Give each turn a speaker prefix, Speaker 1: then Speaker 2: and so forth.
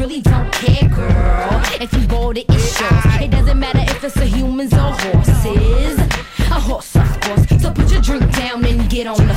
Speaker 1: really don't care, girl. If you bought it, it's yours. It doesn't matter if it's a humans or horses. A horse, of course. So put your drink down and get on the